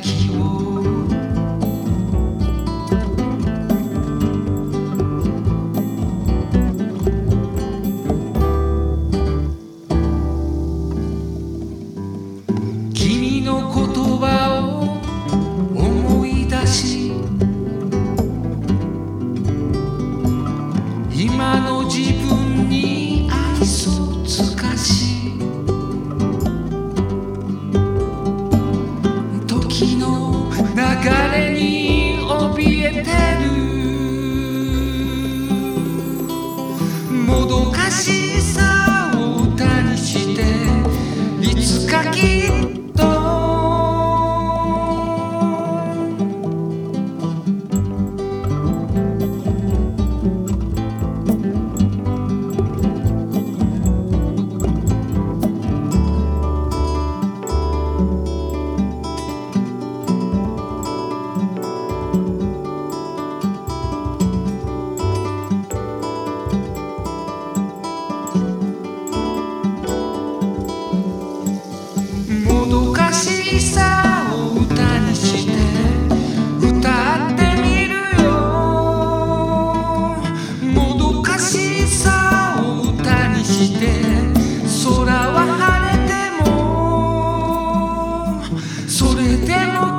きを君の言葉を思い出し今の自分に愛想つかし時の流れに怯えてるもどかしさを歌にしていつかきっともどかしさを歌にして歌ってみるよもどかしさを歌にして空は晴れてもそれでも